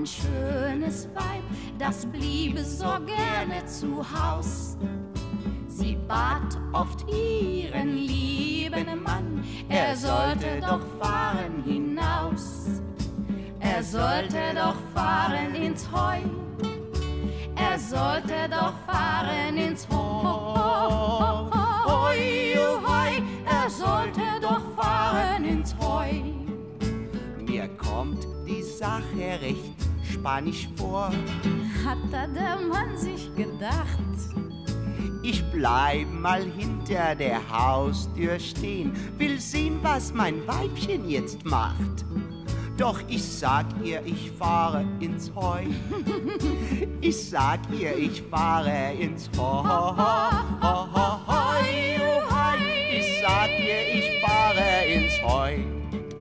ein schönes Weib, das bliebe so gerne zu Haus. Sie bat oft ihren lieben Mann, er sollte doch fahren hinaus. Er sollte doch fahren ins Heu, er sollte doch fahren ins Heu, er sollte doch fahren ins Heu. Mir kommt die Sache recht spanisch vor, Hat da der Mann sich gedacht. ich bleib mal hinter der Haustür stehen, will sehen, was mein Weibchen jetzt macht. Doch ich sag ihr, ich fahre ins Heu. Ich sag ihr, ich fahre ins Heu. Ich sag ihr, ich fahre ins Heu.